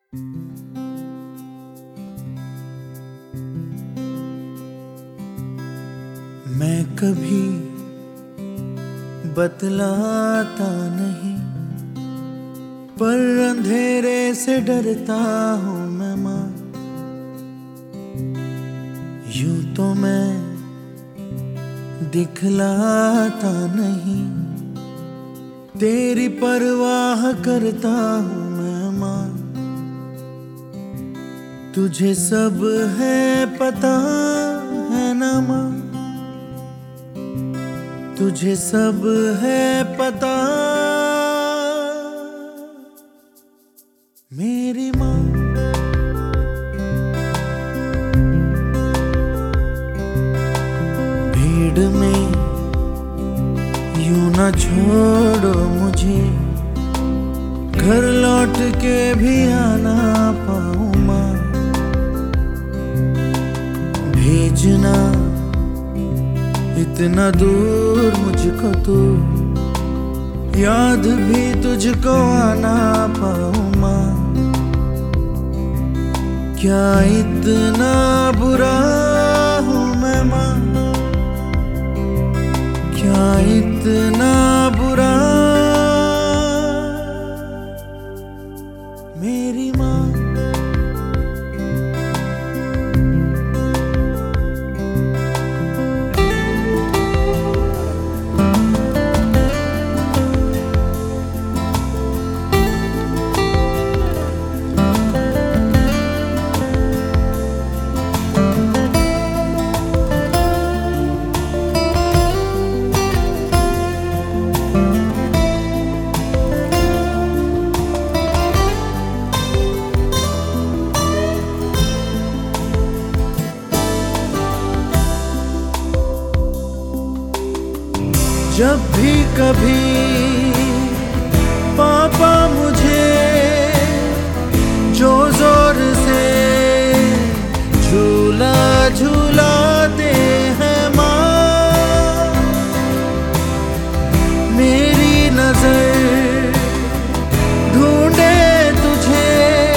मैं कभी बतलाता नहीं, पर अंधेरे से डरता हूँ मैं माँ। यूं तो मैं दिखलाता नहीं, तेरी परवाह करता हूँ मैं माँ। तुझे सब है पता है ना माँ, तुझे सब है पता मेरी माँ। भीड़ में यूं ना छोड़ो मुझे, घर लौट के भी आना पाऊँ माँ। भेजना इतना दूर मुझको तू, याद भी तुझको आना पाऊँ माँ। क्या इतना बुरा हूँ मैं माँ, क्या इतना बुरा मेरी माँ। जब भी कभी पापा मुझे जो जोर से झूला झूलाते हैं माँ, मेरी नजर ढूंढे तुझे,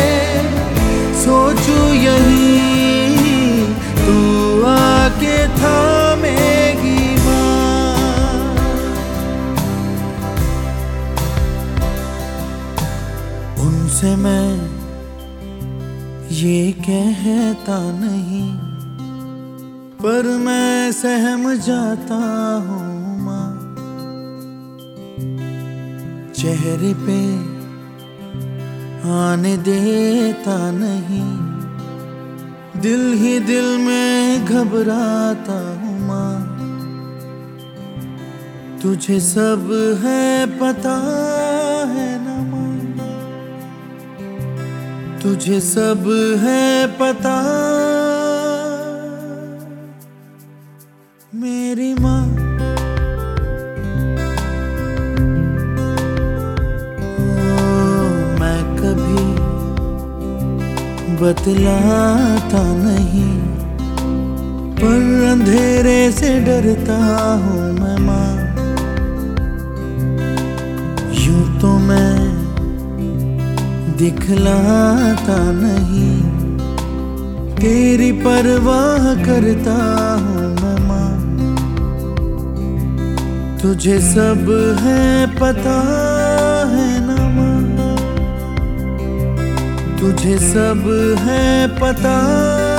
सोचूं यही तू आके थामेगी माँ। उनसे मैं ये कहता नहीं, पर मैं सहम जाता हूँ माँ। चेहरे पे आने देता नहीं, दिल ही दिल में घबराता हूँ माँ। तुझे सब है पता है ना माँ, तुझे सब है पता मेरी माँ। मैं कभी बतलाता नहीं, पर अंधेरे से डरता हूँ मैं माँ। यूं तो मैं दिखलाता नहीं, तेरी परवाह करता हूँ मैं माँ। तुझे सब है पता है ना माँ, तुझे सब है पता।